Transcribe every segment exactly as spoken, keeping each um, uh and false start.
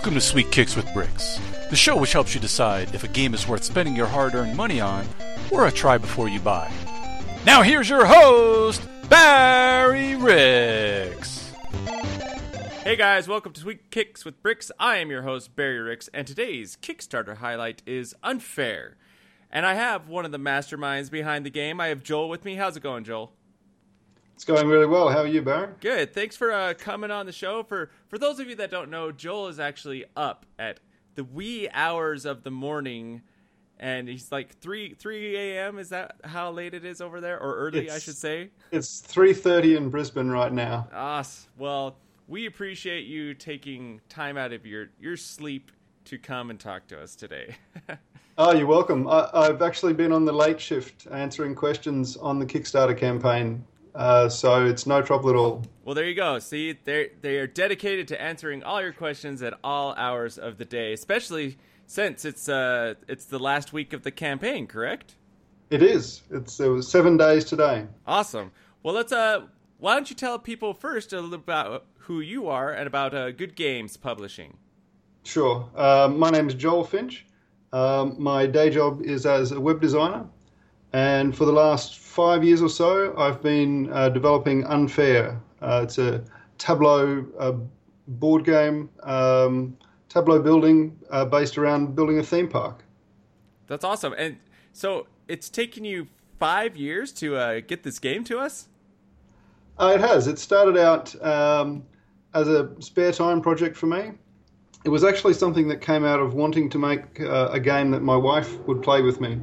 Welcome to Sweet Kicks with Bricks, the show which helps you decide if a game is worth spending your hard-earned money on or a try before you buy. Now here's your host, Barry Ricks. Hey guys, welcome to Sweet Kicks with Bricks. I am your host, Barry Ricks, and today's Kickstarter highlight is Unfair. And I have one of the masterminds behind the game. I have Joel with me. How's it going, Joel? It's going really well. How are you, Barry? Good. Thanks for uh, coming on the show. For for those of you that don't know, Joel is actually up at the wee hours of the morning, and he's like three a.m. Is that how late it is over there? Or early, it's, I should say? It's three thirty in Brisbane right now. Ah, well, we appreciate you taking time out of your, your sleep to come and talk to us today. Oh, you're welcome. I, I've actually been on the late shift answering questions on the Kickstarter campaign. Uh, so it's no trouble at all. Well, there you go. See, they they are dedicated to answering all your questions at all hours of the day, especially since it's uh it's the last week of the campaign, correct? It is. It's it was seven days today. Awesome. Well, let's uh why don't you tell people first a little about who you are and about uh, Good Games Publishing? Sure. Uh, my name is Joel Finch. Um, my day job is as a web designer. And for the last five years or so, I've been uh, developing Unfair. Uh, it's a Tableau uh, board game, um, Tableau building uh, based around building a theme park. That's awesome. And so it's taken you five years to uh, get this game to us? Uh, it has. It started out um, as a spare time project for me. It was actually something that came out of wanting to make uh, a game that my wife would play with me.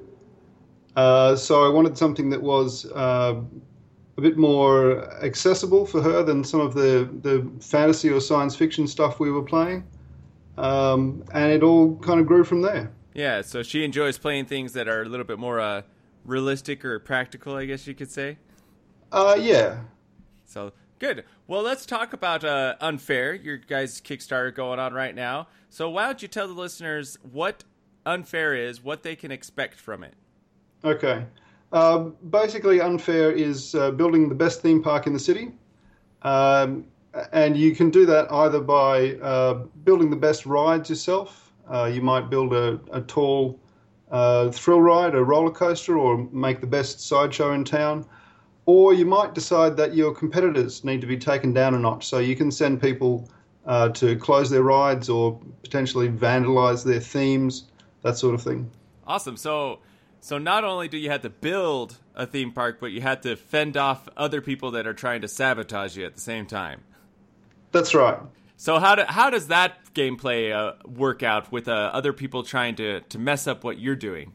Uh, so I wanted something that was uh, a bit more accessible for her than some of the, the fantasy or science fiction stuff we were playing. Um, and it all kind of grew from there. Yeah, so she enjoys playing things that are a little bit more uh, realistic or practical, I guess you could say. Uh, yeah. So, good. Well, let's talk about uh, Unfair, your guys' Kickstarter going on right now. So why don't you tell the listeners what Unfair is, what they can expect from it? Okay. Uh, basically, Unfair is uh, building the best theme park in the city. Um, and you can do that either by uh, building the best rides yourself. Uh, you might build a, a tall uh, thrill ride, a roller coaster, or make the best sideshow in town. Or you might decide that your competitors need to be taken down a notch. So you can send people uh, to close their rides or potentially vandalize their themes, that sort of thing. Awesome. So... So not only do you have to build a theme park, but you have to fend off other people that are trying to sabotage you at the same time. That's right. So how do, how does that gameplay uh, work out with uh, other people trying to, to mess up what you're doing?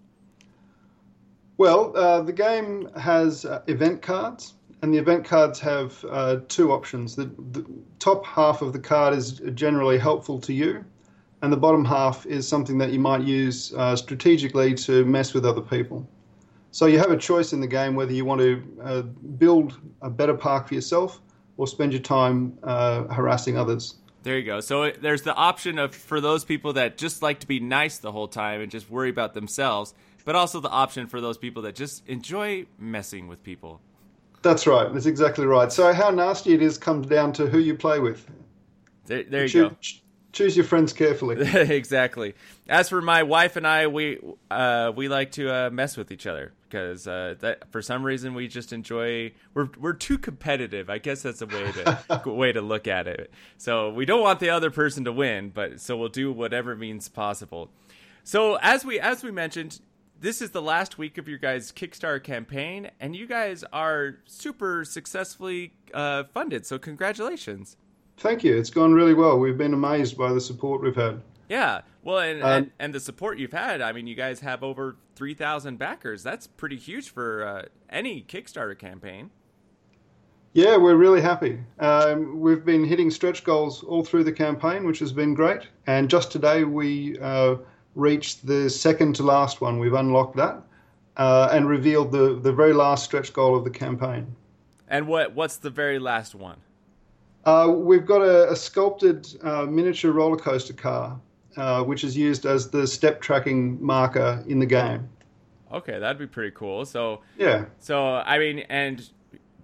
Well, uh, the game has uh, event cards, and the event cards have uh, two options. The, the top half of the card is generally helpful to you, and the bottom half is something that you might use uh, strategically to mess with other people. So you have a choice in the game whether you want to uh, build a better park for yourself or spend your time uh, harassing others. There you go. So there's the option of for those people that just like to be nice the whole time and just worry about themselves, but also the option for those people that just enjoy messing with people. That's right. That's exactly right. So how nasty it is comes down to who you play with. There, there you Cho- go. Choose your friends carefully. Exactly. As for my wife and I, we uh, we like to uh, mess with each other because uh, that for some reason we just enjoy. We're we're too competitive. I guess that's a way to way to look at it. So we don't want the other person to win, but so we'll do whatever means possible. So as we as we mentioned, this is the last week of your guys' Kickstarter campaign, and you guys are super successfully uh, funded. So congratulations. Thank you. It's gone really well. We've been amazed by the support we've had. Yeah. Well, and, um, and, and the support you've had. I mean, you guys have over three thousand backers. That's pretty huge for uh, any Kickstarter campaign. Yeah, we're really happy. Um, we've been hitting stretch goals all through the campaign, which has been great. And just today we uh, reached the second to last one. We've unlocked that uh, and revealed the, the very last stretch goal of the campaign. And what what's the very last one? Uh, we've got a, a sculpted uh, miniature roller coaster car, uh, which is used as the step tracking marker in the game. Okay, that'd be pretty cool. So yeah. So I mean, and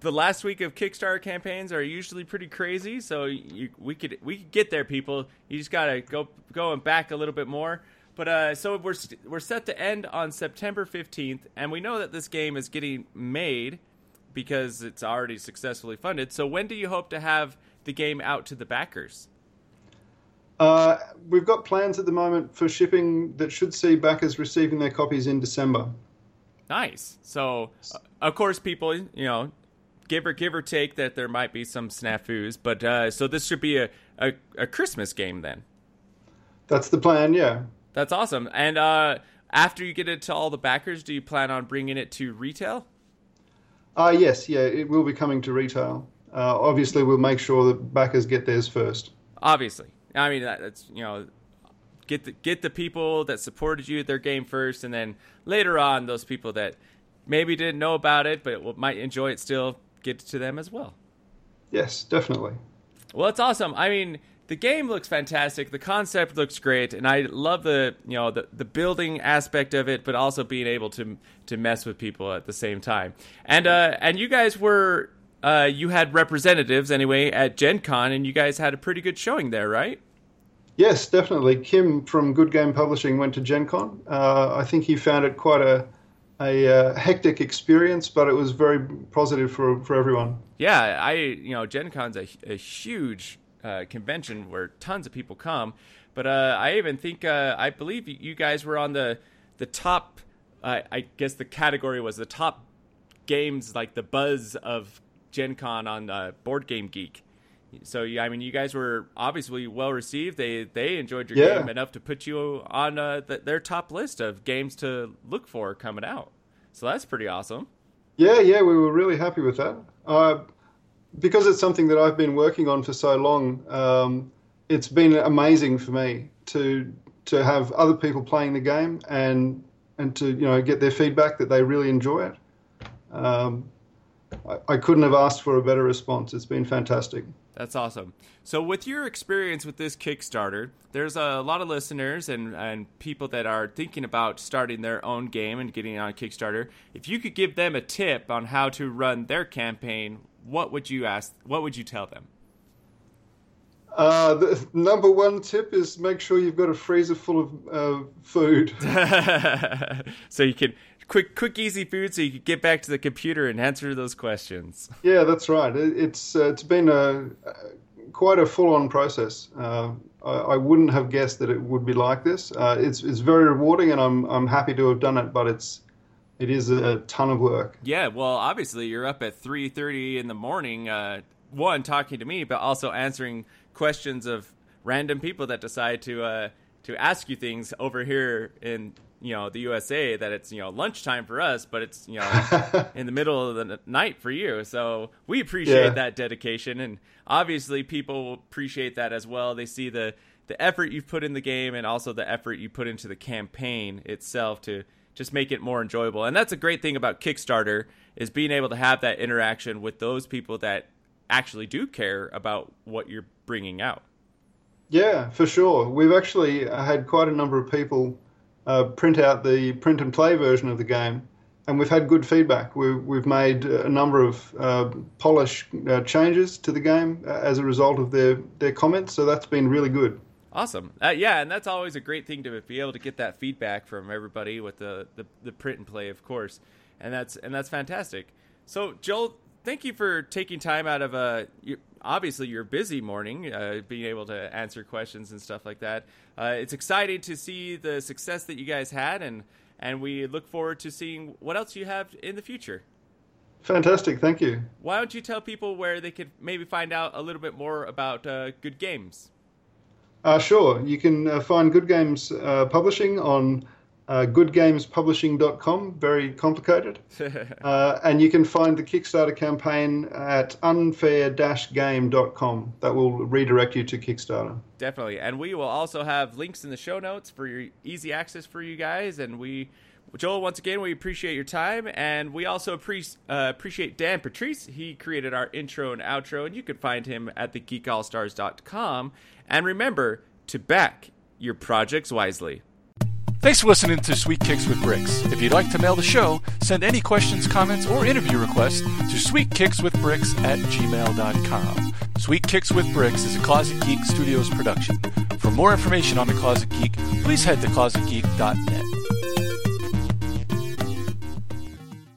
the last week of Kickstarter campaigns are usually pretty crazy, so you, we could we could get there, people. You just gotta go going back a little bit more. But uh, so we're we're set to end on September fifteenth, and we know that this game is getting made because it's already successfully funded. So when do you hope to have the game out to the backers? Uh, we've got plans at the moment for shipping that should see backers receiving their copies in December. Nice. So, uh, of course, people, you know, give or give or take that there might be some snafus, but uh, so this should be a, a, a Christmas game then. That's the plan, yeah. That's awesome. And uh, after you get it to all the backers, do you plan on bringing it to retail? Uh, yes, yeah, it will be coming to retail. Uh, obviously, we'll make sure that backers get theirs first. Obviously. I mean, that's, you know, get the, get the people that supported you at their game first, and then later on, those people that maybe didn't know about it but might enjoy it still, get to them as well. Yes, definitely. Well, it's awesome. I mean, the game looks fantastic. The concept looks great, and I love the you know the, the building aspect of it, but also being able to to mess with people at the same time. And uh, and you guys were. Uh, you had representatives, anyway, at Gen Con, and you guys had a pretty good showing there, right? Yes, definitely. Kim from Good Game Publishing went to Gen Con. Uh, I think he found it quite a, a uh, hectic experience, but it was very positive for, for everyone. Yeah, I you know, Gen Con's a, a huge uh, convention where tons of people come, but uh, I even think, uh, I believe you guys were on the, the top, uh, I guess the category was the top games, like the buzz of Gen Con on uh, Board Game Geek. So, yeah, I mean, you guys were obviously well received. They they enjoyed your yeah. game enough to put you on uh, the, their top list of games to look for coming out. So that's pretty awesome. Yeah, yeah, we were really happy with that. Uh, because it's something that I've been working on for so long, um, it's been amazing for me to to have other people playing the game and and to you know get their feedback that they really enjoy it. Um, I couldn't have asked for a better response. It's been fantastic. That's awesome. So with your experience with this Kickstarter, there's a lot of listeners and, and people that are thinking about starting their own game and getting on Kickstarter. If you could give them a tip on how to run their campaign, what would you ask? What would you tell them? Uh, the number one tip is make sure you've got a freezer full of uh, food. So you can... Quick, quick, easy food, so you can get back to the computer and answer those questions. Yeah, that's right. It, it's uh, it's been a, a quite a full-on process. Uh, I, I wouldn't have guessed that it would be like this. Uh, it's it's very rewarding, and I'm I'm happy to have done it. But it's it is a ton of work. Yeah, well, obviously you're up at three thirty in the morning. Uh, one, talking to me, but also answering questions of random people that decide to uh, to ask you things over here in. You know, the U S A, that it's, you know, lunchtime for us, but it's, you know, in the middle of the night for you. So we appreciate yeah. that dedication. And obviously people will appreciate that as well. They see the, the effort you've put in the game and also the effort you put into the campaign itself to just make it more enjoyable. And that's a great thing about Kickstarter is being able to have that interaction with those people that actually do care about what you're bringing out. Yeah, for sure. We've actually had quite a number of people Uh, print out the print and play version of the game, and we've had good feedback. We've, we've made a number of uh, polish uh, changes to the game as a result of their, their comments, so that's been really good. Awesome. Uh, yeah, and that's always a great thing to be able to get that feedback from everybody with the, the, the print and play, of course, and that's and that's fantastic. So, Joel, thank you for taking time out of a you, obviously your busy morning, uh, being able to answer questions and stuff like that. Uh, it's exciting to see the success that you guys had, and and we look forward to seeing what else you have in the future. Fantastic, thank you. Why don't you tell people where they could maybe find out a little bit more about uh, Good Games? Uh, sure. You can uh, find Good Games uh, Publishing on uh, good games publishing dot com. Very complicated. uh, and you can find the Kickstarter campaign at unfair dash game dot com. That will redirect you to Kickstarter. Definitely. And we will also have links in the show notes for your easy access for you guys. And we, Joel, once again, we appreciate your time. And we also pre- uh, appreciate Dan Patrice. He created our intro and outro, and you can find him at the geek all stars dot com. And remember to back your projects wisely. Thanks for listening to Sweet Kicks with Bricks. If you'd like to mail the show, send any questions, comments, or interview requests to sweetkickswithbricks at gmail dot com. Sweet Kicks with Bricks is a Closet Geek Studios production. For more information on The Closet Geek, please head to closet geek dot net.